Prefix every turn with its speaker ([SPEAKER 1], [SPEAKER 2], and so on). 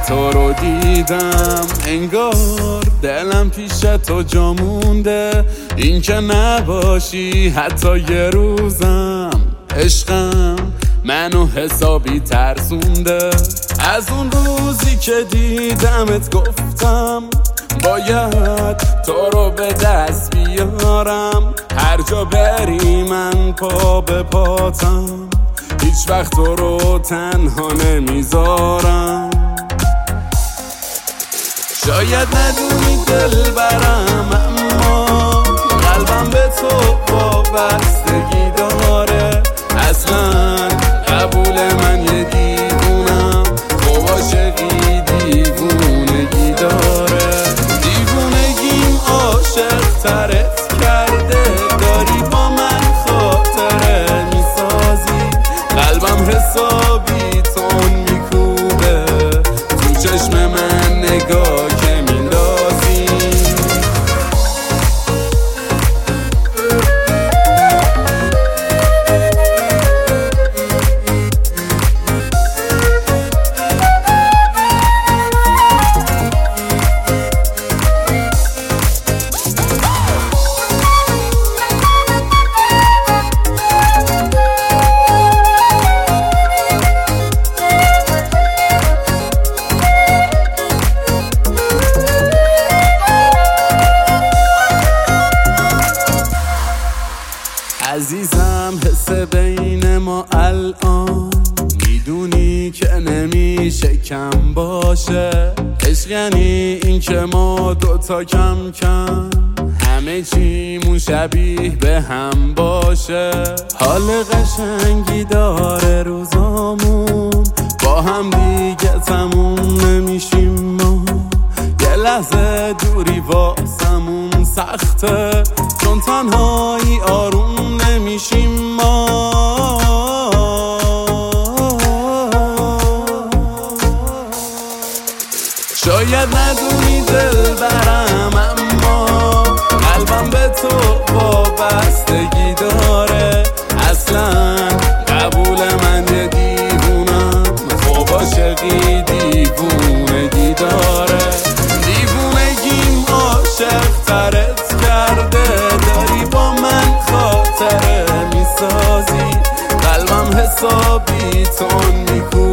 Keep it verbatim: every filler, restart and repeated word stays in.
[SPEAKER 1] تو رو دیدم انگار دلم پیش تو جا مونده، این که نباشی حتی یه روزم. عشقم منو حسابی ترسونده، از اون روزی که دیدمت گفتم باید تو رو به دست بیارم. هر جا بری من پا به پاتم، هیچ وقت تو رو تنها نمیذارم. شاید ندونی دل برم اما قلبم به تو وابستگی داره. اصلا قبول من یه دیوونم، خوب عاشقی دیوونگی داره. دیوونگیم عاشق ترت کرده، داری با من خاطره میسازی. قلبم حسابی تون میکوبه، تو چشم من نگاه که میندازی. عزیزم حس بین ما الان میدونی که نمیشه کم باشه. عشق یعنی این که ما دوتا کم کم همه چیمون شبیه به هم باشه. حال قشنگی داره روزامون، با هم دیگه تموم نمیشیم ما. یه لحظه دوری واسمون سخته، چون تنهایی آروم نمیشیم ما. شاید ندونی دل برم اما قلبم به تو وابستگی داره. اصلا قبول من یه دیوونم، خوب عاشقی دیوونگی داره. دیوونگیم عاشق ترت کرده، داری با من خاطره میسازی. قلبم حسابی تون میکوبه،